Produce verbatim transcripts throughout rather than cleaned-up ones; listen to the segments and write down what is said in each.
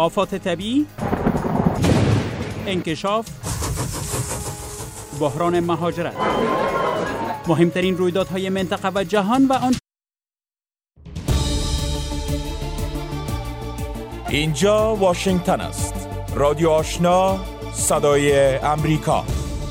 آفات طبیعی، انکشاف، بحران مهاجرت، مهمترین رویدادهای منطقه و جهان و آن. اینجا واشنگتن است. رادیو آشنا، صدای امریکا.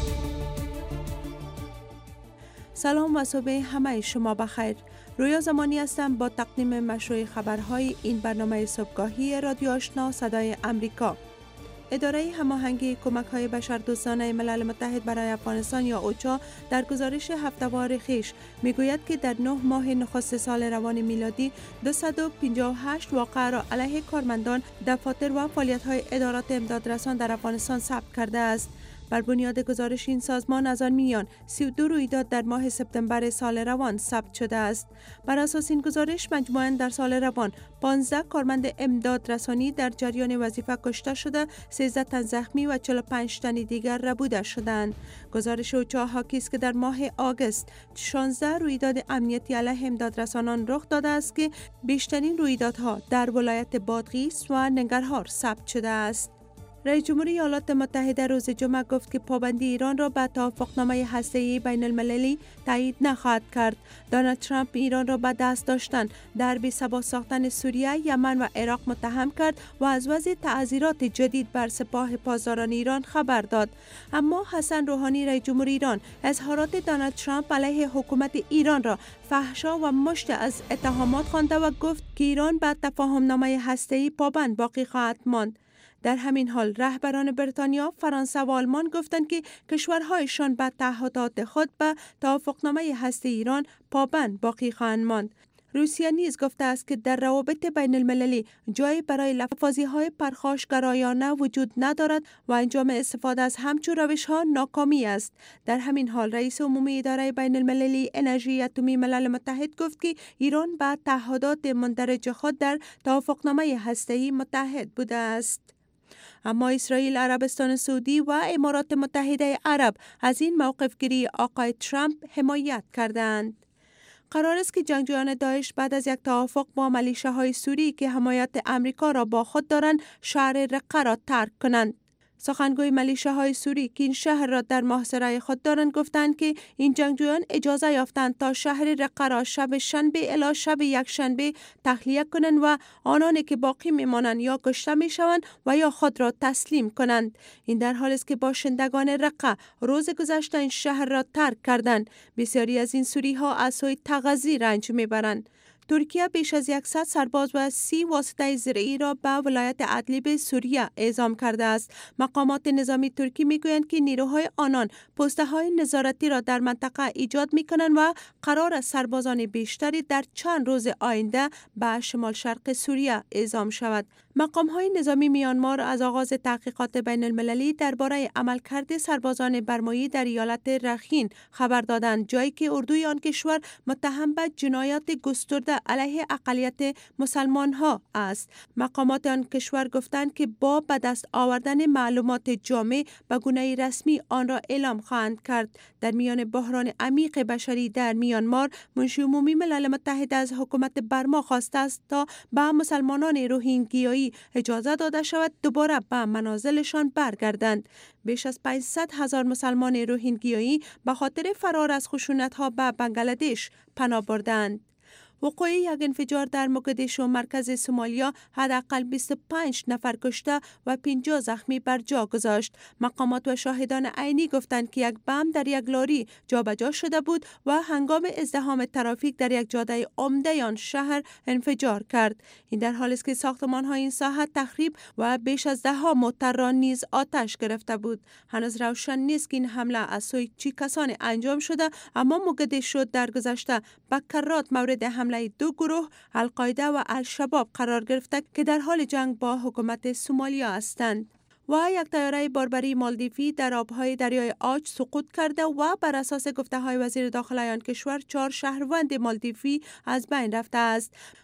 سلام و صبح همه شما بخیر. رویا زمانی هستم با تقدیم مشروع خبرهای این برنامه صبحگاهی رادیو آشنا صدای امریکا. اداره هماهنگی کمک‌های بشردوستانه ملل متحد برای افغانستان یا اوچا در گزارش هفته‌وار خویش میگوید که در نه ماه نخست سال روان میلادی دویست و پنجاه و هشت واقعه را علیه کارمندان، دفاتر و فعالیت‌های ادارات امدادرسان در افغانستان ثبت کرده است. بر بنیاد گزارش این سازمان از آن میان سی و دو رویداد در ماه سپتامبر سال روان ثبت شده است. بر اساس این گزارش مجموعاً در سال روان پانزده کارمند امداد رسانی در جریان وظیفه کشته شده، سیزده تن زخمی و چهل و پنج تن دیگر ربوده شدند. گزارش اوچا حاکی است که در ماه آگوست شانزده رویداد امنیتی علیه امدادرسانان رخ داده است که بیشترین رویدادها در ولایت بادغیس و ننگرهار ثبت شده است. رئیس جمهوری ایالات متحده روز جمعه گفت که پابندی ایران را به توافقنامه هسته‌ای بین المللی تایید نخواهد کرد. دونالد ترامپ ایران را به دست داشتن در بی‌ثبات ساختن سوریه، یمن و عراق متهم کرد و از وضع تعذیرات جدید بر سپاه پاسداران ایران خبر داد. اما حسن روحانی رئیس جمهوری ایران اظهارات دونالد ترامپ علیه حکومت ایران را فحشا و مشت از اتهامات خوانده و گفت که ایران به تفاهم‌نامه هسته‌ای پابند باقی خواهد ماند. در همین حال رهبران بریتانیا، فرانسه و آلمان گفتند که کشورهایشان به تعهدات خود به توافقنامه هسته ایران پابند باقی خواهند ماند. روسیه نیز گفته است که در روابط بین المللی جایی برای لفاظی‌های پرخاشگرایانه وجود ندارد و انجام استفاده از همچون روش‌ها ناکامی است. در همین حال رئیس عمومی اداره بین المللی انرژی اتمی ملل متحد گفت که ایران به تعهدات مندرج خود در توافقنامه هسته‌ای متحد بوده است. اما اسرائیل، عربستان سعودی و امارات متحده عرب از این موقف گیری آقای ترامپ حمایت کردند. قرار است که جنگجویان داعش بعد از یک توافق با ملیشه‌های سوری که حمایت امریکا را با خود دارند شهر رقه را ترک کنند. سخنگوی ملیشه‌های سوری که این شهر را در محاصره خود دارند گفتند که این جنگجویان اجازه یافتند تا شهر رقه را شب شنبه الی شب یکشنبه تخلیه کنند و آنانی که باقی میمانند یا کشته میشوند و یا خود را تسلیم کنند. این در حالی است که باشندگان رقه روز گذشته این شهر را ترک کردند. بسیاری از این سوری‌ها از سوی تغذی رنج میبرند. ترکیه بیش از صد سرباز و سی واسطه زرعی را به ولایت ادلیب سوریه اعزام کرده است. مقامات نظامی ترکی میگویند که نیروهای آنان پسته‌های نظارتی را در منطقه ایجاد میکنند و قرار است سربازان بیشتری در چند روز آینده به شمال شرق سوریه اعزام شود. مقام‌های نظامی میانمار از آغاز تحقیقات بین المللی درباره عملکرد سربازان برمایی در ایالت رخین خبر دادند، جایی که اردوی آن کشور متهم به جنایات گسترده علیه اقلیت مسلمان‌ها است. مقامات آن کشور گفتند که با به دست آوردن معلومات جامع به گونه رسمی آن را اعلام خواهند کرد. در میان بحران عمیق بشری در میانمار، منشی عمومی ملل متحد از حکومت برما خواسته است تا به مسلمانان روهینگیایی اجازه داده شود دوباره به منازلشان برگردند. بیش از پانصد هزار مسلمان روهینگیایی به خاطر فرار از خشونت‌ها به بنگلادش پناه بردند. وقوع یک انفجار در موگادیشو مرکز سومالیا حداقل بیست و پنج نفر کشته و پنجاه زخمی بر جا گذاشت. مقامات و شاهدان عینی گفتند که یک بم در یک لاری جابجا شده بود و هنگام ازدحام ترافیک در یک جاده عمده آن شهر انفجار کرد. این در حالی است که ساختمان‌های این ساحه تخریب و بیش از ده ها موتر را نیز آتش گرفته بود. هنوز روشن نیست که این حمله از سوی چه کسانی انجام شده، اما موگادیشو در گذشته به کرات مورد حمله دو گروه القاعده و الشباب قرار گرفته که در حال جنگ با حکومت سومالیا هستند. و یک طیاره باربری مالدیوی در آبهای دریای آج سقوط کرده و بر اساس گفته‌های وزیر داخلی آن کشور چهار شهروند مالدیوی از بین رفته است.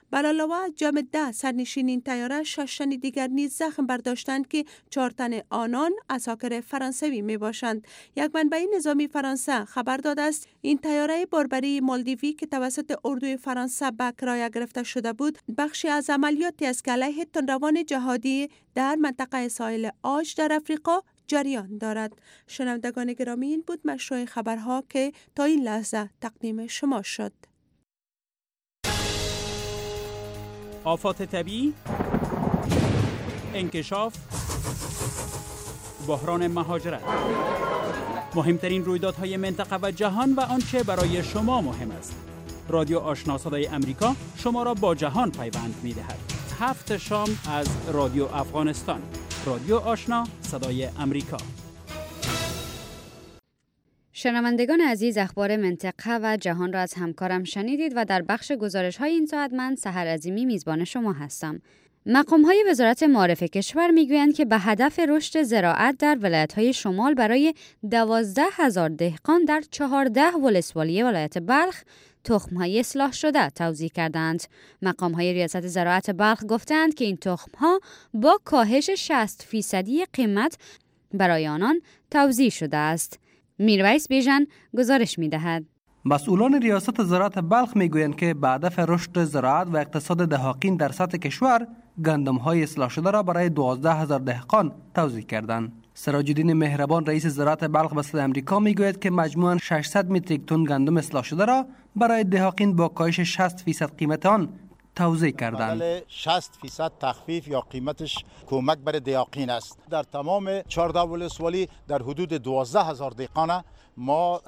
بلالوا جمع ده سرنشین این طیاره شش تن دیگر نیز زخم برداشتند که چهار تن آنان عساکر فرانسوی می باشند. یک منبع نظامی فرانسه خبر داده است این طیاره باربری مالدیوی که توسط اردوی فرانسه به کرایه گرفته شده بود بخشی از عملیاتی است که علیه تندروان جهادی در منطقه ساحل عاج در افریقا جریان دارد. شنوندگان گرامی، این بود مشروع خبرها که تا این لحظه تقدیم شما شد. آفات طبیعی، انکشاف، بحران مهاجرت، مهمترین رویدادهای منطقه و جهان و آنچه برای شما مهم است. رادیو آشنا صدای امریکا شما را با جهان پیوند می‌دهد. هفت شام از رادیو افغانستان. رادیو آشنا صدای امریکا. شنوندگان عزیز، اخبار منطقه و جهان را از همکارم شنیدید و در بخش گزارش های این ساعت من سحر عظیمی میزبان شما هستم. مقام های وزارت معارف کشور میگویند که به هدف رشد زراعت در ولایت های شمال برای دوازده هزار دهقان در چهارده ولسوالی ولایت بلخ تخم های اصلاح شده توزیع کردند. مقام های ریاست زراعت بلخ گفتند که این تخم ها با کاهش شصت فیصدی قیمت برای آنان توزیع شده است. میرویس بیژن گزارش می‌دهد. مسئولان ریاست زراعت بلخ میگویند که به هدف رشد زراعت و اقتصاد دهقان در سطح کشور گندم‌های اصلاح شده را برای دوازده هزار دهقان توزیع کردند. سراج الدین مهربان رئیس زراعت بلخ به صدای آمریکا میگوید که مجموعاً ششصد متریک تن گندم اصلاح شده را برای دهقان با کاهش شصت فیصد قیمت آن توزیع کردند. شصت فیصد تخفیف یا قیمتش کمک برای دهقان است. در تمام چهارده ولسوالی در حدود دوازده هزار دهقان ما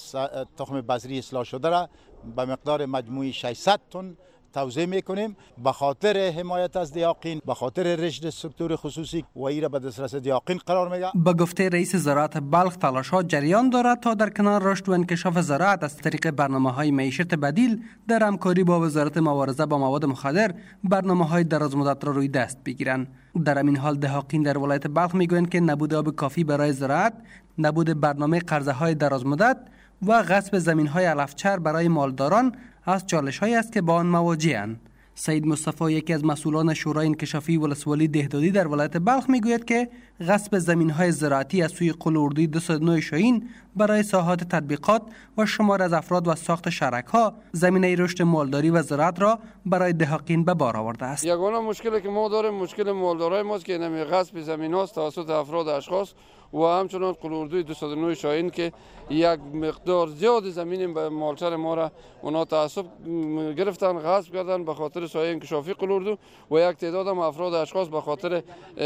تخم بذری اصلاح شده را به مقدار مجموعی ششصد تن توزیع میکنیم به خاطر حمایت از دهقان، به خاطر رشد سکتور خصوصی و این را به دسترس دهقان قرار میده. به گفته رئیس زراعت بلخ تلاش‌ها جریان دارد تا در کنار رشد و انکشاف زراعت از طریق برنامه‌های معیشت بدیل در همکاری با وزارت مبارزه با مواد مخدر برنامه‌های درازمدت را روی دست بگیرند. در این حال دهقان در ولایت بلخ میگویند که نبود آب کافی برای زراعت، نبود برنامه قرضه‌های درازمدت و غصب زمین‌های علفچر برای مالداران از چالش‌هایی است که با آن مواجه‌اند. سید مصطفی یکی از مسئولان شورای انکشافی ولسوالی دهدادی در ولایت بلخ میگوید که غصب زمین‌های زراعتی از سوی قل اردوی دویست و نه شاهین برای ساحات تطبیقات و شمار از افراد و ساخت شرک‌ها زمینه رشد مالداری و زراعت را برای دهقان به بار آورده است. یگانه مشکلی که ما داریم مشکل مالدارای ماست که نمی غصب زمین‌هاست توسط افراد اشخاص و همچنان قل اردوی دویست و نه شاهین که یک مقدار زیاد زمین به مالچر ما را اونا تعصب گرفتن، غصب کردن به خاطر سایه انکشافی قل اردو و یک تعداد هم افراد اشخاص به خاطر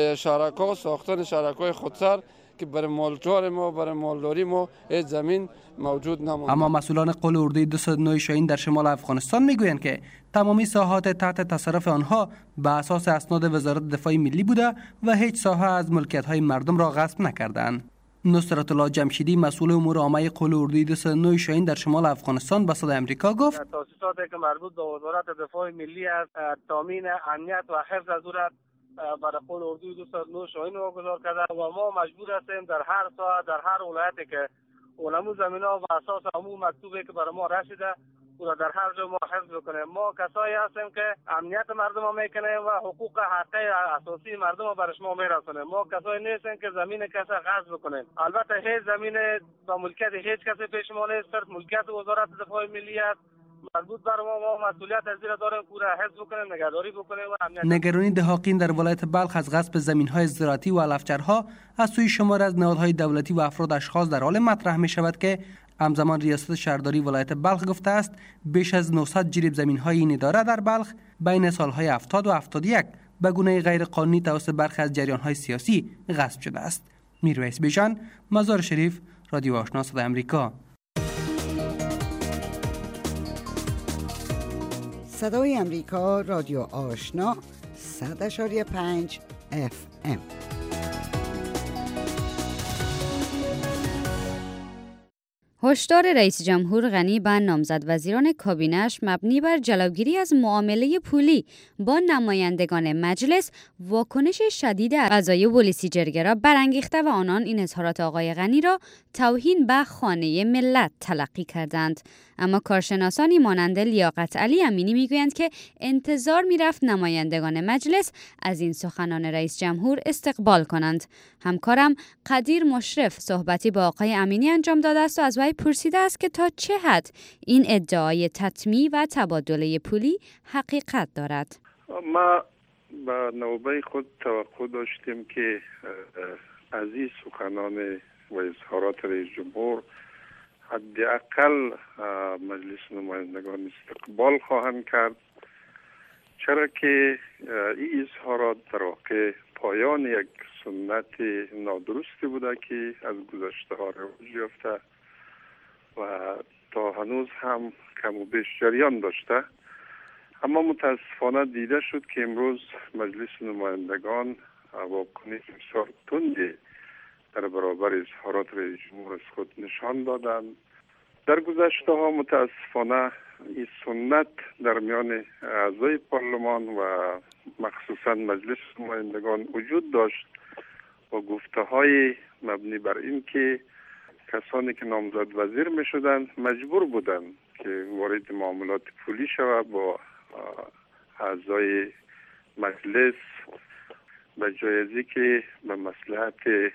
شرکا ساختن شرکای خودسر که برای مالچار ما برای مالداری ما هیچ زمین موجود نمانده. اما مسئولان قل اردوی دویست و نه شاهین در شمال افغانستان میگویند که تمامی ساحات تحت تصرف آنها به اساس اسناد وزارت دفاع ملی بوده و هیچ ساحه از ملکیت‌های مردم را غصب نکردند. نصرت الله جمشیدی مسئول امور عامه قل اردوی دویست و نه شاهین در شمال افغانستان به صدای آمریکا گفت تاسیساتی که مربوط به وزارت دفاع ملی است تامین امنیت و حفظ از برای قل اردوی دویست و نه شاهین واگذار کرده و ما مجبور هستیم در هر ساعت در هر ولایتی که اونمو زمینا و اساس همون مکتوبی که برای ما رسیده و در هر جا ما حفظ بکنیم. ما کسایی هستیم که امنیت مردم رو میکنیم و حقوق حقی اساسی مردم رو برای شما میرسونیم. ما کسایی نیستیم که زمین کسی غصب بکنیم. البته هیچ زمین با ملکیت هیچ کسی پیش ما نیست، ملکیت وزارت دفاع ملی است. مربوط بر ما ما مسئولیت از زیر داریم پورا حفظ بکنیم، نگهداری بکنیم و امنیت. نگرانی دهقان در ولایت بلخ از غصب زمین‌های زراعتی و علفچرها از سوی شمار از نهادهای دولتی و افراد اشخاص در حال مطرح می شود که همزمان ریاست شهرداری ولایت بلخ گفته است بیش از نهصد جریب زمین‌های این اداره در بلخ بین سالهای هفتاد و هفتاد و یک به گونه غیر قانونی توسط برخی از جریان‌های سیاسی غصب شده است. میرویس بیژن، مزار شریف، رادیو آشنا صدای آمریکا. صدای امریکا، رادیو آشنا، صد اشاری پنج اف ام. هشدار رئیس جمهور غنی به نامزد وزیران کابینه‌اش مبنی بر جلوگیری از معامله پولی با نمایندگان مجلس واکنش شدید اعضای پلیسی جرگه را برانگیخته و آنان این اظهارات آقای غنی را توهین به خانه ملت تلقی کردند. اما کارشناسانی مانند لیاقت علی امینی میگویند که انتظار میرفت نمایندگان مجلس از این سخنان رئیس جمهور استقبال کنند. همکارم قدیر مشرف صحبتی با آقای امینی انجام داده است و از وی پرسیده است که تا چه حد این ادعای تطمیع و تبادله پولی حقیقت دارد. ما به نوبه خود توقع داشتیم که از این سخنان و اظهارات رئیس جمهور حداقل مجلس نمایندگان استقبال خواهند کرد، چرا که این اظهارات در واقع پایان یک سنت نادرستی بوده که از گذشته ها رواج یافته و تا هنوز هم کم و بیش جریان داشته. اما متاسفانه دیده شد که امروز مجلس نمایندگان واکنش بسیار تندی در برابر اظهارات رئیس جمهور از خود نشان دادند. در گذشته ها متاسفانه این سنت در میان اعضای پارلمان و مخصوصا مجلس نمایندگان وجود داشت و گفته های مبنی بر این که کسانی که نامزد وزیر می شدند مجبور بودند که وارد معاملات پولی شود با اعضای مجلس به جای از اینکه به مصلحت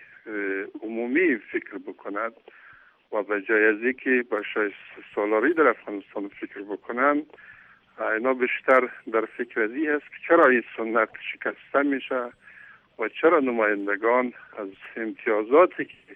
عمومی فکر بکند و به جای از اینکه به شایسته سالاری در افغانستان فکر بکنند، اینا بیشتر در فکر از این هست که چرا این سنت شکسته میشه و چرا نمایندگان از امتیازاتی که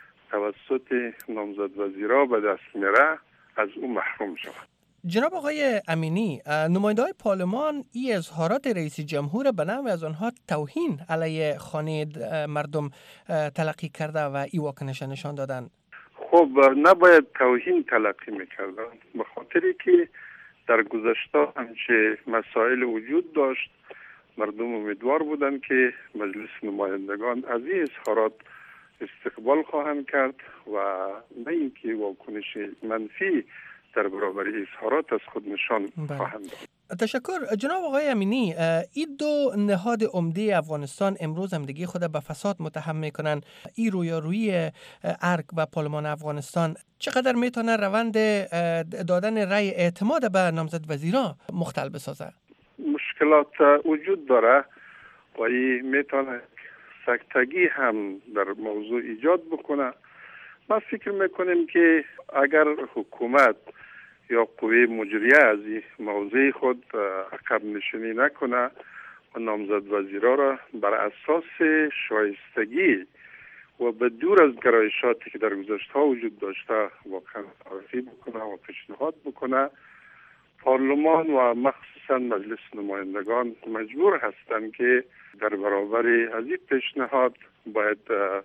توسط نامزد وزیرا به دست میره از اون محروم شود. جناب آقای امینی، نماینده های پارلمان این اظهارات رئیس جمهور به نحو از آنها توهین علیه خانه مردم تلقی کرده و این واکنش نشان دادن. خب نباید توهین تلقی میکردن، به خاطری که در گذشته همچه مسائل وجود داشت. مردم امیدوار بودند که مجلس نمایندگان از این اظهارات استقبال خواهند کرد و نه اینکه واکنش منفی در برابر اظهارات از خود نشان خواهند داد. تشکر. جناب آقای امینی، این دو نهاد عمده افغانستان امروز هم دیگه خود به فساد متهم میکنن. این رویارویی ارگ و پارلمان افغانستان چقدر میتونه روند دادن رأی اعتماد به نامزد وزیرا مختل بسازه؟ مشکلات وجود داره و این میتونه سکتگی هم در موضوع ایجاد بکنه. ما فکر میکنیم که اگر حکومت یا قوه مجریه از این موضوع خود عقب نشینی نکنه و نامزد وزیرا را بر اساس شایستگی و به دور از گرایشاتی که در گذشته ها وجود داشته واقعا معرفی بکنه و پیشنهاد بکنه، پارلمان و مخصوصا مجلس نمایندگان مجبور هستند که در برابر از این پیشنهاد باید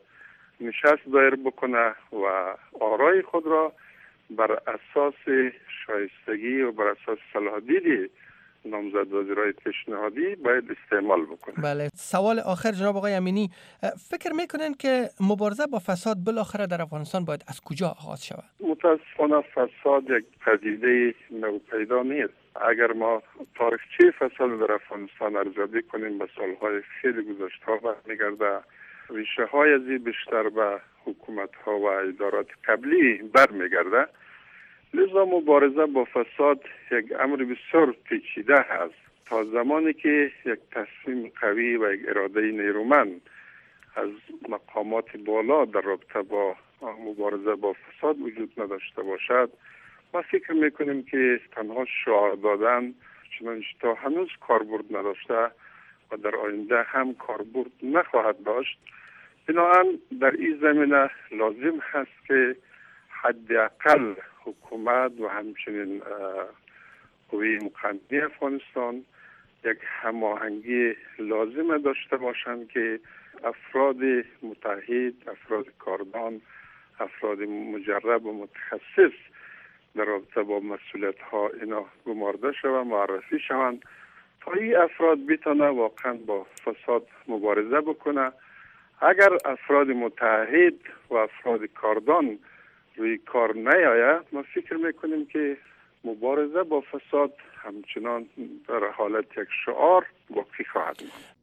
نشست دایر بکنه و آرای خود را بر اساس شایستگی و بر اساس صلاح دید نامزد وزیرای پیشنهادی باید استعمال بکنه. بله. سوال آخر جناب آقای امینی، فکر میکنین که مبارزه با فساد بالاخره در افغانستان باید از کجا آغاز شود؟ متاسفانه فساد یک پدیده نوپیدا نیست. اگر ما تاریخچه فساد در افغانستان ارزیابی کنیم به سالهای خیلی گذشته برمیگرده. ریشه های ازی بیشتر به حکومت ها و ادارات قبلی برمیگرده. لذا مبارزه با فساد یک امر بسیار پیچیده است. تا زمانی که یک تصمیم قوی و یک اراده نیرومند از مقامات بالا در رابطه با مبارزه با فساد وجود نداشته باشد، ما فکر میکنیم که تنها شعار دادن چنانچه تا هنوز کاربرد نداشته و در آینده هم کاربرد نخواهد داشت. بنابراین در این زمینه لازم هست که حداقل حکومت و همچنین قوه مقننه افغانستان یک هماهنگی لازم داشته باشند که افراد متحد، افراد کاردان، افراد مجرب و متخصص در رابطه با مسئولیت ها اینا گمارده شوند، معرفی شوند تا این افراد بتونه واقعا با فساد مبارزه بکنه. اگر افراد متحد و افراد کاردان روی کار نیاید، ما فکر میکنیم که مبارزه با فساد همچنان در حالت یک شعار باقی خواهد ماند.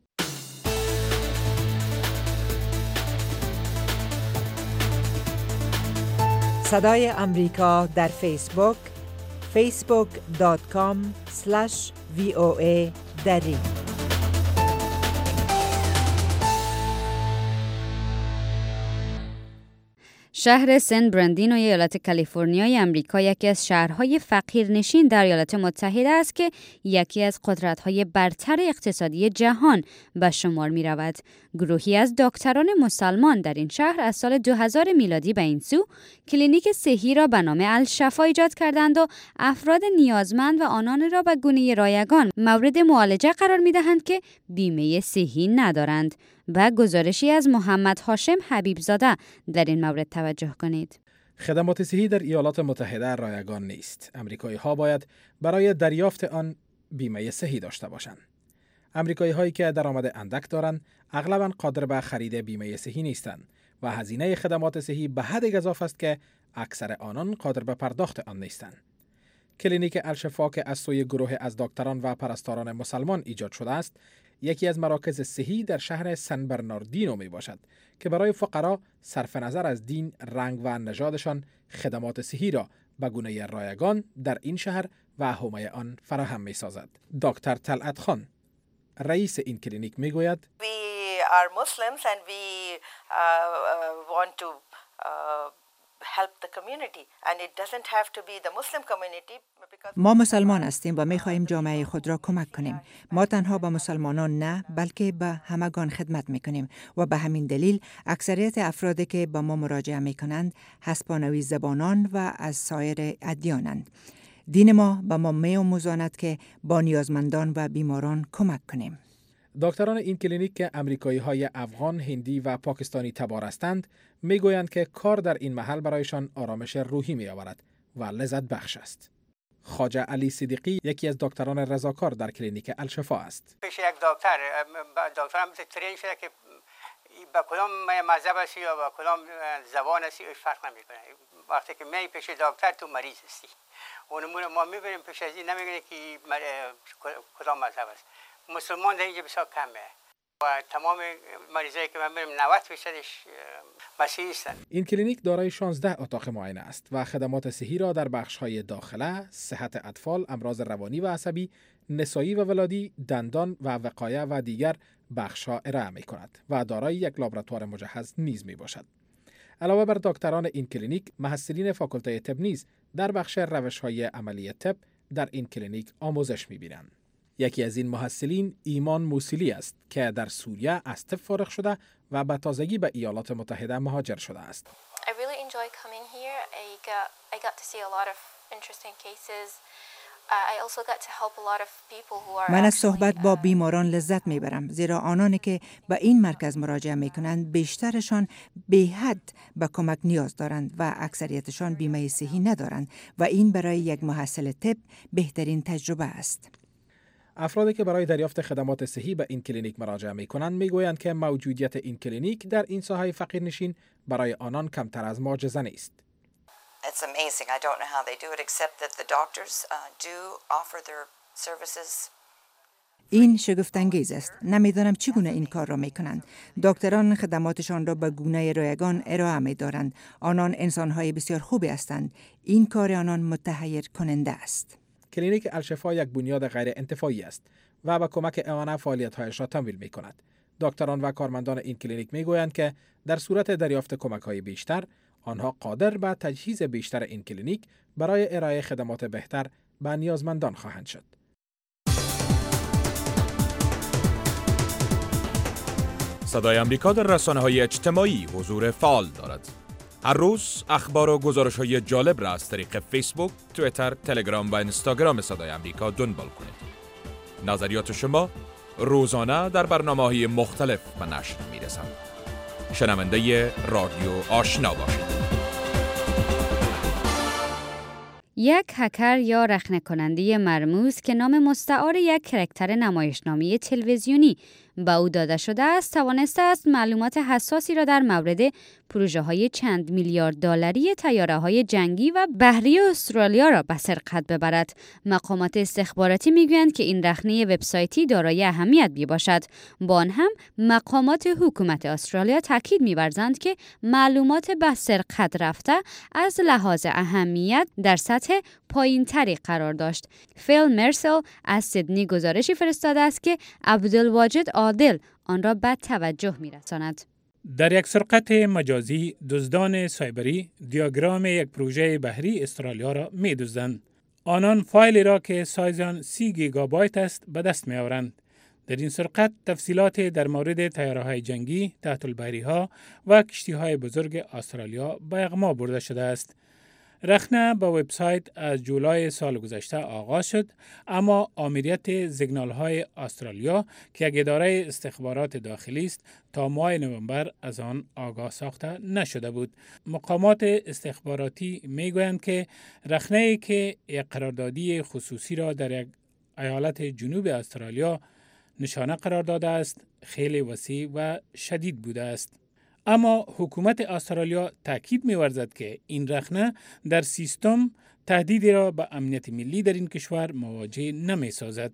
صدای امریکا در فیسبوک، فیسبوک دات کام اسلش وی او ای دری. شهر سن برندینو ایالت کالیفرنیای امریکا یکی از شهرهای فقیرنشین در ایالات متحده است که یکی از قدرت‌های برتر اقتصادی جهان به شمار می‌رود. گروهی از دکتران مسلمان در این شهر از سال دو هزار میلادی به این سو کلینیک صحی را به نام الشفا ایجاد کردند و افراد نیازمند و آنان را به گونه رایگان مورد معالجه قرار می‌دهند که بیمه صحی ندارند. و گزارشی از محمد هاشم حبیبزاده در این مورد توجه کنید. خدمات صحی در ایالات متحده رایگان نیست. امریکایی ها باید برای دریافت آن بیمه صحی داشته باشند. امریکایی هایی که درآمد اندک دارند اغلباً قادر به خرید بیمه صحی نیستند و هزینه خدمات صحی به حد گزاف است که اکثر آنان قادر به پرداخت آن نیستند. کلینیک الشفا که از سوی گروه از دکتران و پرستاران مسلمان ایجاد شده است، یکی از مراکز صحی در شهر سن برناردینو می باشد که برای فقرا صرف نظر از دین، رنگ و نژادشان خدمات صحی را به گونه رایگان در این شهر و حومه آن فراهم می سازد. دکتر طلعت خان، رئیس این کلینیک می گوید: We are Muslims and we uh, uh, want to uh, help the community and it doesn't have to be the Muslim community. ما مسلمان هستیم و می‌خواهیم جامعه خود را کمک کنیم. ما تنها به مسلمانان نه، بلکه به همگان خدمت می‌کنیم و به همین دلیل اکثریت افرادی که به ما مراجعه می‌کنند هسپانوی زبانان و از سایر ادیانند. دین ما به ما می‌آموزاند که با نیازمندان و بیماران کمک کنیم. دکتران این کلینیک که امریکایی‌های افغان، هندی و پاکستانی تبار هستند، می‌گویند که کار در این محل برایشان آرامش روحی می‌آورد و لذت بخش است. خواجه علی صدیقی یکی از دکتران رضاکار در کلینیک الشفا است. پیش یک دکتر، دکترم ترین شده که با کدام مذهب هستی یا با کدام زبان هستی فرق نمیکنه. وقتی که می پیش دکتر تو مریض هستی. اون ما میبریم پیش از این نمیگه که کدام مذهب است. مسلمان در اینجا بسیار کمه. و تمام مریضایی که من بریم نود درصدش مسیحی هستند. این کلینیک دارای شانزده اتاق معاینه است و خدمات صحی را در بخش‌های داخله، صحت اطفال، امراض روانی و عصبی، نسایی و ولادی، دندان و وقایه و دیگر بخش‌ها ارائه می‌کند و دارای یک لابراتوار مجهز نیز میباشد. علاوه بر دکتران این کلینیک، محصلین فاکولته طب نیز در بخش روش‌های عملی طب در این کلینیک آموزش می‌بینند. یکی از این محصلین ایمان موسیلی است که در سوریه از طب فارغ شده و به تازگی به ایالات متحده مهاجر شده است. I really enjoy coming here. I got I got to see a lot of interesting cases. Uh, I also got to help a lot of people who are من از صحبت با بیماران لذت میبرم، زیرا آنانی که به این مرکز مراجعه میکنند بیشترشان به حد به کمک نیاز دارند و اکثریتشان بیمه صحی ندارند و این برای یک محصل طب بهترین تجربه است. افرادی که برای دریافت خدمات صحی به این کلینیک مراجعه می‌کنند می‌گویند که موجودیت این کلینیک در این ساحه فقیرنشین برای آنان کمتر از معجزه نیست. It's amazing. I don't know how they do it except that the doctors uh, do offer their services. این شگفت‌انگیز است. نمی‌دانم چگونه این کار را می‌کنند. دکتران خدماتشان را به گونه رایگان ارائه می‌دارند. آنان انسان‌های بسیار خوبی هستند. این کار آنان متحیر کننده است. کلینیک الشفا یک بنیاد غیر انتفاعی است و با کمک آن فعالیت‌هایش را تمویل می‌کند. دکتران و کارمندان این کلینیک می‌گویند که در صورت دریافت کمک‌های بیشتر، آنها قادر به تجهیز بیشتر این کلینیک برای ارائه خدمات بهتر به نیازمندان خواهند شد. صدای آمریکا در رسانه‌های اجتماعی حضور فعال دارد. هر روز اخبار و گزارش‌های جالب را از طریق فیسبوک، توییتر، تلگرام و اینستاگرام صدای آمریکا دنبال کنید. نظریات شما روزانه در برنامه‌های مختلف به نشر می‌رسند. شنونده رادیو آشنا باشید. یک هکر یا رخنه کننده مرموز که نام مستعار یک کرکتر نمایشنامه تلویزیونی به او داده شده است توانسته است معلومات حساسی را در مورد پروژه های چند میلیارد دلاری طیاره های جنگی و بحری استرالیا را به سرقت ببرد. مقامات استخباراتی میگویند که این رخنه وبسایتی دارای اهمیت می باشد. با آن هم مقامات حکومت استرالیا تاکید می‌ورزند که معلومات به سرقت رفته از لحاظ اهمیت در سطح پایین‌تری قرار داشت. فیل مرسل از سیدنی گزارشی فرستاده است که عبدالواجد عادل آن را به توجه می‌رساند. در یک سرقت مجازی، دزدان سایبری دیاگرام یک پروژه بحری استرالیا را می‌دزدند. آنان فایلی را که سایز آن سی گیگابایت است به دست می‌آورند. در این سرقت تفصیلات در مورد طیاره‌های جنگی، تحت البحری‌ها و کشتی‌های بزرگ استرالیا به اغما برده شده است. رخنه به وبسایت از جولای سال گذشته آغاز شد، اما آمریت سیگنال‌های استرالیا که یک اداره استخبارات داخلی است تا ماه نوامبر از آن آگاه ساخته نشده بود. مقامات استخباراتی میگویند که رخنه‌ای که یک قراردادی خصوصی را در یک ایالت جنوب استرالیا نشانه قرار داده است، خیلی وسیع و شدید بوده است. اما حکومت استرالیا تاکید می‌ورزد که این رخنه در سیستم تهدیدی را به امنیت ملی در این کشور مواجه نمی‌سازد.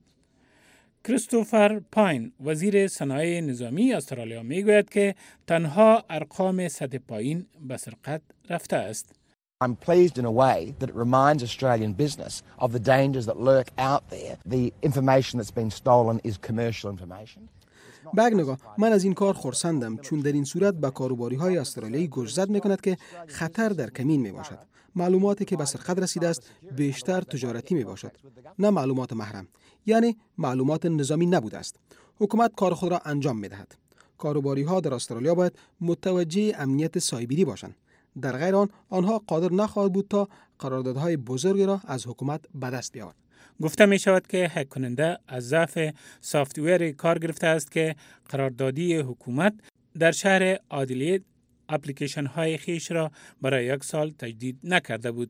کریستوفر پاین، وزیر صنایع نظامی استرالیا میگوید که تنها ارقام سطح پایین به سرقت رفته است. I'm pleased in a way that it reminds Australian business of the dangers that lurk out there. The information that's been stolen is commercial information. به یک نگاه من از این کار خرسندم، چون در این صورت به کاروباری‌های استرالیایی گوشزد می‌کند که خطر در کمین میباشد. معلوماتی که به سرقت رسیده است بیشتر تجارتی میباشد، نه معلومات محرم، یعنی معلومات نظامی نبوده است. حکومت کار خود را انجام می‌دهد. کاروباری‌ها در استرالیا باید متوجه امنیت سایبری باشند. در غیر آن آنها قادر نخواهد بود تا قراردادهای بزرگی را از حکومت به دست بیاورد. گفته می شود که هک کننده از ضعف سافت‌ویر کار گرفته است که قراردادی حکومت در شهر آدلید اپلیکیشن های خیش را برای یک سال تجدید نکرده بود.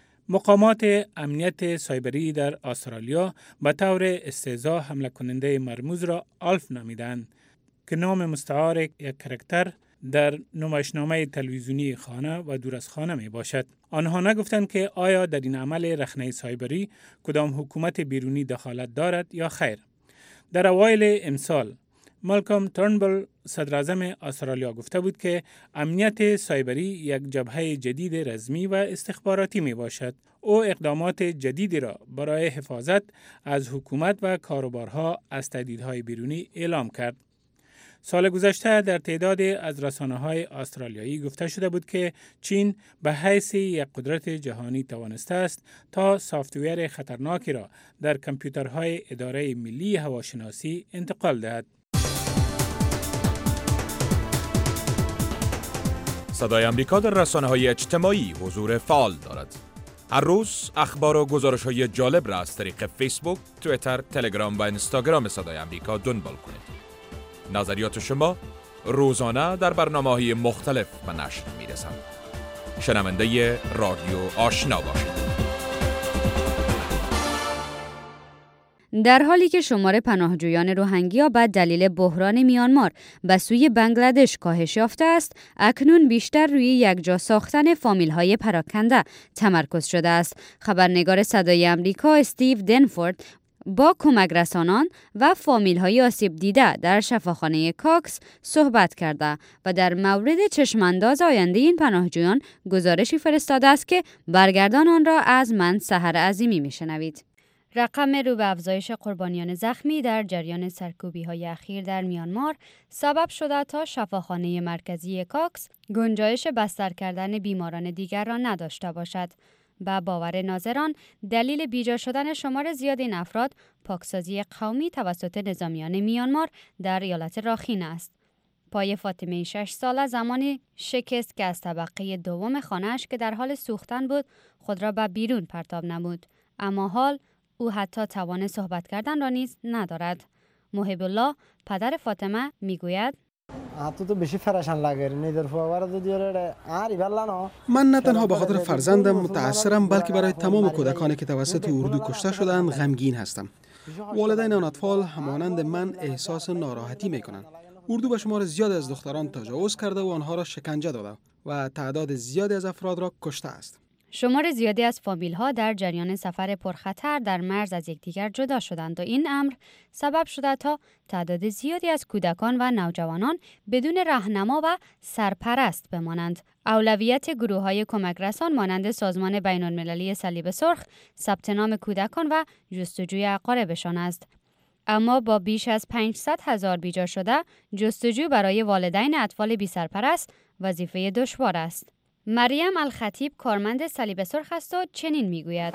مقامات امنیت سایبری در استرالیا به طور استهزا حمله کننده مرموز را آلف نامیدند که نام مستعار یک کاراکتر در نمایشنامه تلویزیونی خانه و دور از خانه می باشد. آنها نگفتند که آیا در این عمل رخنه سایبری کدام حکومت بیرونی دخالت دارد یا خیر. در اوایل امسال مالکوم ترنبل صدر اعظم استرالیا گفته بود که امنیت سایبری یک جبهه جدید رزمی و استخباراتی می باشد. او اقدامات جدیدی را برای حفاظت از حکومت و کاروبارها از تهدیدهای بیرونی اعلام کرد. سال گذشته در تعدادی از رسانه‌های استرالیایی گفته شده بود که چین به حیث یک قدرت جهانی توانسته است تا سافت‌ویر خطرناکی را در کامپیوترهای اداره ملی هواشناسی انتقال دهد. صدای آمریکا در رسانه‌های اجتماعی حضور فعال دارد. هر روز اخبار و گزارش‌های جالب را از طریق فیسبوک، توییتر، تلگرام و اینستاگرام صدای آمریکا دنبال کنید. نظریات شما روزانه در برنامه‌های مختلف به نشر می‌رسند. شنونده رادیو آشنا باشید. در حالی که شمار پناهجویان روهینگیا به دلیل بحران میانمار به سوی بنگلادش کاهش یافته است، اکنون بیشتر روی یکجا ساختن فامیل‌های پراکنده تمرکز شده است. خبرنگار صدای آمریکا استیو دنفورد با کمک رسانان و فامیل‌های آسیب دیده در شفاخانه کاکس صحبت کرده و در مورد چشمانداز آینده این پناهجویان گزارشی فرستاده است که برگردان آن را از من سحر عظیمی میشنوید. رقم رو به افزایش قربانیان زخمی در جریان سرکوبی‌های اخیر در میانمار سبب شده تا شفاخانه مرکزی کاکس گنجایش بستر کردن بیماران دیگر را نداشته باشد. با باور ناظران دلیل بیجا شدن شمار زیاد این افراد پاکسازی قومی توسط نظامیان میانمار در ایالت راخین است. پای فاطمه شش ساله زمانی شکست که از طبقه دوم خانه‌اش که در حال سوختن بود خود را به بیرون پرتاب نمود، اما حال او حتی توان صحبت کردن را نیز ندارد. محب الله پدر فاطمه میگوید من نه تنها به خاطر فرزندم متأثرم، بلکه برای تمام کودکانی که توسط اردو کشته شدند غمگین هستم. والدین آن اطفال همانند من احساس ناراحتی میکنند. اردو به شمار زیادی از دختران تجاوز کرده و آنها را شکنجه داده و تعداد زیادی از افراد را کشته است. شمار زیادی از فامیل‌ها در جریان سفر پرخطر در مرز از یکدیگر جدا شدند و این امر سبب شده تا تعداد زیادی از کودکان و نوجوانان بدون راهنما و سرپرست بمانند. اولویت گروه‌های کمک رسان مانند سازمان بین‌المللی صلیب سرخ ثبت نام کودکان و جستجوی اقاربشان است. اما با بیش از پانصد هزار بیجا شده، جستجو برای والدین اطفال بی سرپرست وظیفه دشوار است. مریم الخطیب کارمند صلیب سرخ است و چنین میگوید: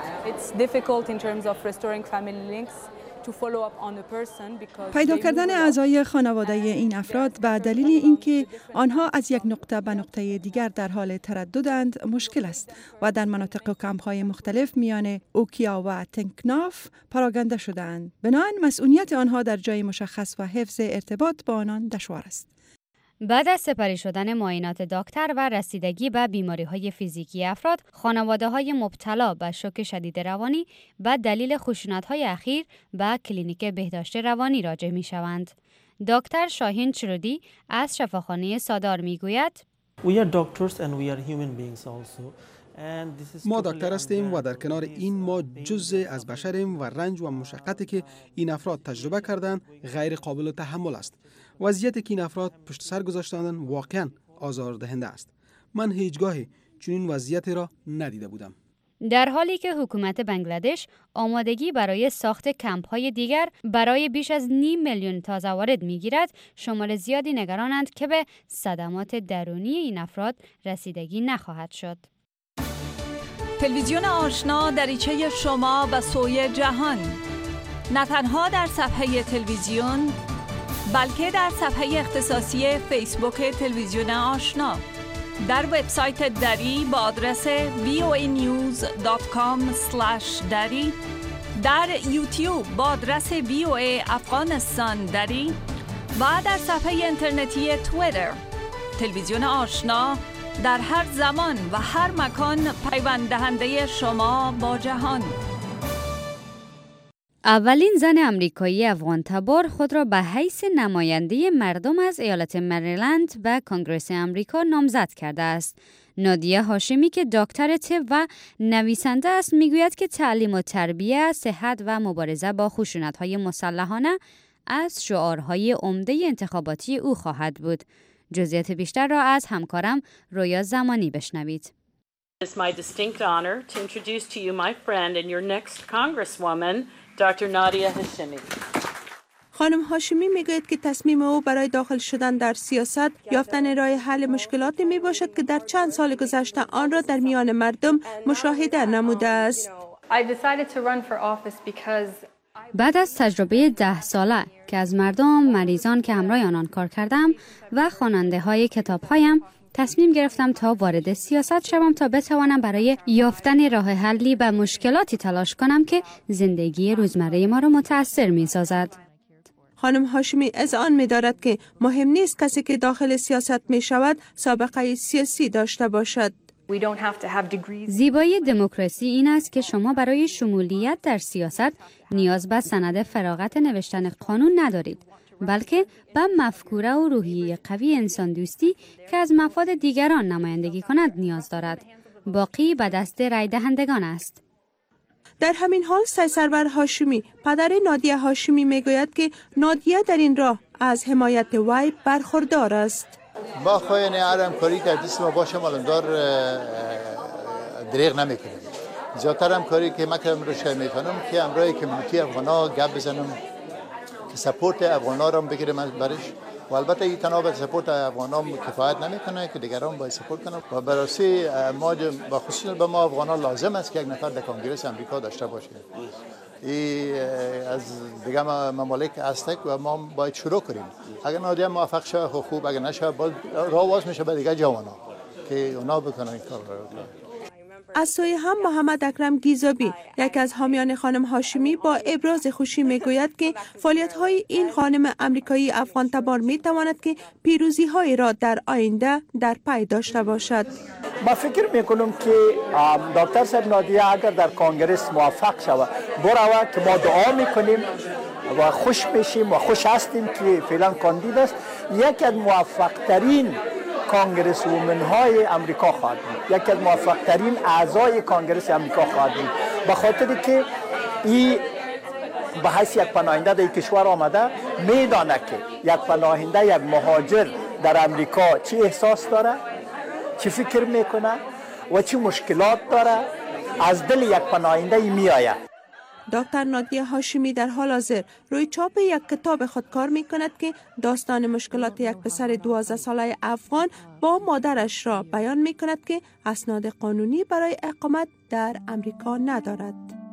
پیدا کردن اعضای خانواده این افراد به دلیل اینکه آنها از یک نقطه به نقطه دیگر در حال ترددند مشکل است و در مناطق و کمپ‌های مختلف میان اوکیا و تنکناف پراگنده شده‌اند. بنابراین مسئولیت آنها در جای مشخص و حفظ ارتباط با آنان دشوار است. بعد از سپری شدن معاینات دکتر و رسیدگی به بیماری‌های فیزیکی افراد، خانواده‌های مبتلا به شوک شدید روانی به دلیل خشونت‌های اخیر به کلینیک بهداشت روانی راجع می‌شوند. دکتر شاهین چرودی از شفاخانه سادار می‌گوید: ما دکتر هستیم و در کنار این ما جزء از بشریم و رنج و مشقتی که این افراد تجربه کردند غیر قابل تحمل است. وضعیتی که این افراد پشت سر گذاشتند واقعا آزاردهنده است. من هیچگاهی چنین وضعیتی را ندیده بودم. در حالی که حکومت بنگلادش آمادگی برای ساخت کمپ‌های دیگر برای بیش از نیم میلیون تازه وارد می‌گیرد، شمار زیادی نگرانند که به صدمات درونی این افراد رسیدگی نخواهد شد. تلویزیون آشنا دریچه شما به سوی جهان، نه تنها در صفحه تلویزیون بلکه در صفحه اختصاصی فیسبوک تلویزیون آشنا، در وبسایت دری با آدرس وی او ای نیوز دات کام اسلش دری، در یوتیوب با آدرس وی او ای افغانستان دری و در صفحه اینترنتی توییتر. تلویزیون آشنا در هر زمان و هر مکان پیوند دهنده شما با جهان. اولین زن امریکایی افغان تبار خود را به حیث نماینده مردم از ایالت مریلند به کنگره امریکا نامزد کرده است. نادیه هاشمی که دکتر طب و نویسنده است میگوید که تعلیم و تربیت، صحت و مبارزه با خشونت‌های مسلحانه از شعارهای عمده انتخاباتی او خواهد بود. جزئیات بیشتر را از همکارم رویا زمانی بشنوید. It's my distinct honor to introduce to you my friend and your next congresswoman, دکتر نادیه هاشمی. خانم هاشمی میگوید که تصمیم او برای داخل شدن در سیاست یافتن راه حل مشکلاتی می باشد که در چند سال گذشته آن را در میان مردم مشاهده نموده است. بعد از تجربه ده ساله که از مردم، مریضان که همراه آنان کار کردم و خواننده های کتاب هایم تصمیم گرفتم تا وارد سیاست شوم تا بتوانم برای یافتن راه حلی به مشکلاتی تلاش کنم که زندگی روزمره ما را متأثر می سازد. خانم هاشمی اذعان می دارد که مهم نیست کسی که داخل سیاست می شود سابقه سیاسی داشته باشد. زیبایی دموکراسی این است که شما برای شمولیت در سیاست نیاز به سند فراغت نوشتن قانون ندارید، بلکه به مفکوره و روحیه قوی انسان دوستی که از مفاد دیگران نمایندگی کند نیاز دارد. باقی به دست رای دهندگان است. در همین حال سید سرور هاشمی پدر نادیه هاشمی میگوید که نادیه در این راه از حمایت وی برخوردار است. ما خواهی هر همکاری که دست ما باشه مالندار دریغ نمی کنیم. زیادتر همکاری که من کردم رو شاید میکنم که امروی کمیونیتی افغانا گپ بزنم که سپورت افغانا را بگیرم برش و البته این تنها به سپورت افغانا کفایت نمیکنه که دیگران باید سپورت کنن و برای ما با خصوصا به ما افغانا لازم است که یک نفر در کنگره امریکا داشته باشه. این از دیگه ممالک هست و ما باید شروع کنیم. اگر نادیه موفق شود خوب، اگر نشه راه باز میشه به دیگه جوانا که اونا بکنن این کار رو. از سوی هم محمد اکرم گیزابی یک از حامیان خانم هاشمی با ابراز خوشی میگوید که فعالیت‌های این خانم امریکایی افغان تبار میتواند که پیروزی‌های را در آینده در پی داشته باشد. ما فکر میکنم که دکتر صاحب نادیه اگر در کنگرس موفق شود برود که ما دعا میکنیم و خوش میشیم و خوش هستیم که فعلا کاندید است، یکی از موفق ترین کانگرس وومن های امریکا خواهد بود، یکی از موفق ترین اعضای کانگرس امریکا خواهد بود، به خاطر که این به حیث یک پناهنده در کشور آمده میدانه که یک پناهنده یک مهاجر در امریکا چی احساس داره، چی فکر میکنه و چی مشکلات داره، از دل یک پناهنده می آید. دکتر نادیه هاشمی در حال حاضر روی چاپ یک کتاب خود کار می کند که داستان مشکلات یک پسر دوازده ساله افغان با مادرش را بیان می کند که اسناد قانونی برای اقامت در امریکا ندارد.